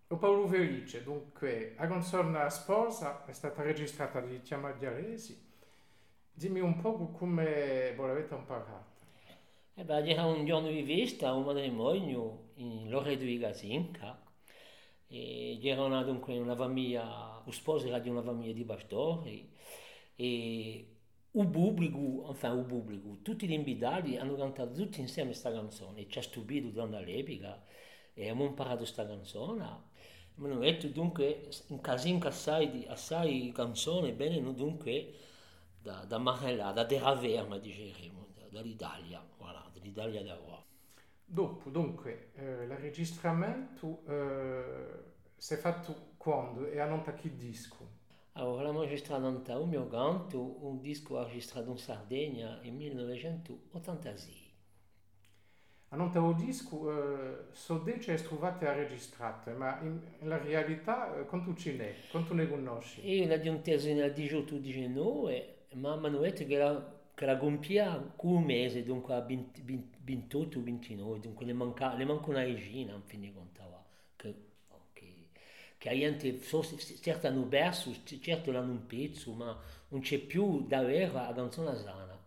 Paolo Felice, dunque, la canzone Sposa è stata registrata di Chiama Diaresi. Dimmi un po' come voi l'avete imparata. E beh, era un giorno di vista, un matrimonio in Loreto di Gazinca e c'era dunque una famiglia, lo sposo era di una famiglia di pastori e il pubblico, tutti gli invitati hanno cantato tutti insieme questa canzone, ci ha stupito durante l'epica e abbiamo imparato questa canzone. Mi hanno detto dunque in Casinca assai canzone, bene, no, dunque da Marella, da Terraferma, diceremo, dall'Italia, voilà, dall'Italia da qua. Dopo, dunque, l'enregistramento si è fatto quando e hanno da che disco? Allora, l'abbiamo registrato a un mio canto, un disco registrato in Sardegna nel 1986. Hanno da un disco, so dice è trovate a registrare, ma in realtà quanto ce n'è? Quanto ne conosci? E io l'ho inteso nel 18-19, ma mi hanno detto che la compia un mese, dunque a 28-29, dunque le manca una regina, in fin di conto, va, che la gente, certo hanno perso, certo l'hanno un pezzo, ma non c'è più davvero la canzone sana.